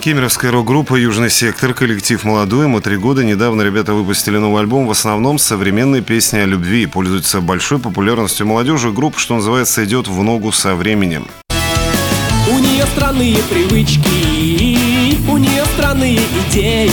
Кемеровская рок-группа «Южный сектор», коллектив молодой, ему 3 года. Недавно ребята выпустили новый альбом, в основном современные песни о любви. Пользуется большой популярностью молодежи. Группа, что называется, идет в ногу со временем. У нее странные привычки, у нее странные идеи.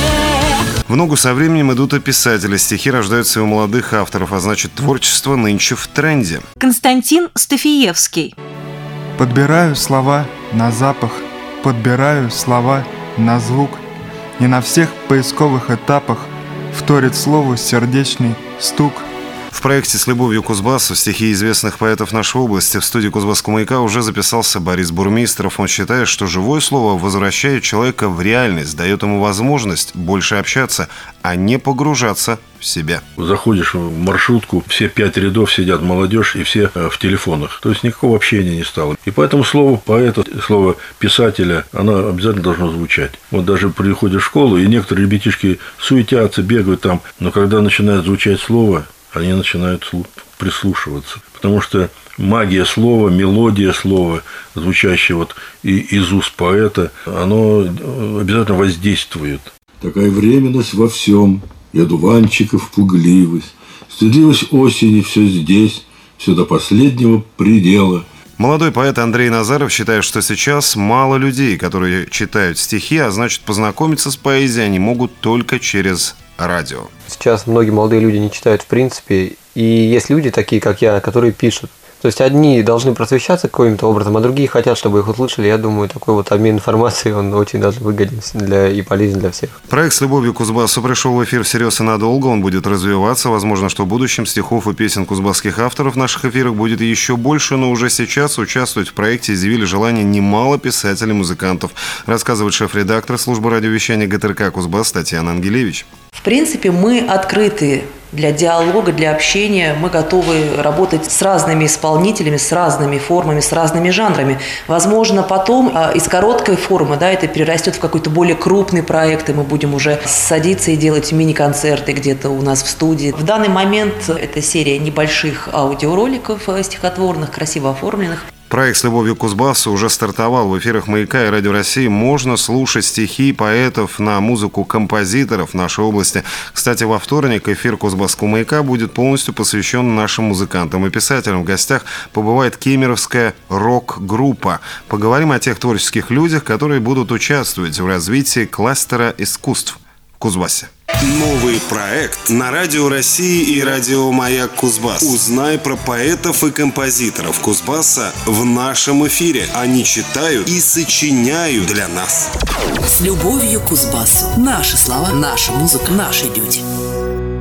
В ногу со временем идут и писатели. Стихи рождаются и у молодых авторов, а значит, творчество нынче в тренде. Константин Стафиевский. Подбираю слова на запах, подбираю слова на звук. Не на всех поисковых этапах вторит слову сердечный стук. В проекте «С любовью к Кузбассу» стихи известных поэтов нашей области в студии Кузбасского маяка уже записался Борис Бурмистров. Он считает, что живое слово возвращает человека в реальность, дает ему возможность больше общаться, а не погружаться в себя. Заходишь в маршрутку, все 5 рядов сидят молодежь и все в телефонах. То есть никакого общения не стало. И поэтому слово поэта, слово писателя, оно обязательно должно звучать. Вот даже приходишь в школу, и некоторые ребятишки суетятся, бегают там, но когда начинает звучать слово, они начинают прислушиваться. Потому что магия слова, мелодия слова, звучащая вот из уст поэта, оно обязательно воздействует. Такая временность во всем, и одуванчиков пугливость, стыдливость осени все здесь, все до последнего предела. Молодой поэт Андрей Назаров считает, что сейчас мало людей, которые читают стихи, а значит, познакомиться с поэзией они могут только через радио. Сейчас многие молодые люди не читают в принципе, и есть люди такие, как я, которые пишут. То есть одни должны просвещаться каким-то образом, а другие хотят, чтобы их услышали. Я думаю, такой вот обмен информацией, он очень даже выгоден и полезен для всех. Проект «С любовью к Кузбассу» пришел в эфир всерьез и надолго. Он будет развиваться. Возможно, что в будущем стихов и песен кузбасских авторов в наших эфирах будет еще больше, но уже сейчас участвовать в проекте изъявили желание немало писателей и музыкантов, рассказывает шеф-редактор службы радиовещания ГТРК «Кузбасс» Татьяна Ангелевич. В принципе, мы открыты для диалога, для общения. Мы готовы работать с разными исполнителями, с разными формами, с разными жанрами. Возможно, потом из короткой формы это перерастет в какой-то более крупный проект, и мы будем уже садиться и делать мини-концерты где-то у нас в студии. В данный момент это серия небольших аудиороликов стихотворных, красиво оформленных. Проект «С любовью к Кузбассу» уже стартовал в эфирах «Маяка» и «Радио России». Можно слушать стихи поэтов на музыку композиторов нашей области. Кстати, во вторник эфир Кузбасского «Маяка» будет полностью посвящен нашим музыкантам и писателям. В гостях побывает кемеровская рок-группа. Поговорим о тех творческих людях, которые будут участвовать в развитии кластера искусств в Кузбассе. Новый проект на Радио России и Радио Маяк Кузбасс. Узнай про поэтов и композиторов Кузбасса в нашем эфире. Они читают и сочиняют для нас. С любовью к Кузбассу. Наши слова, наша музыка, наши люди.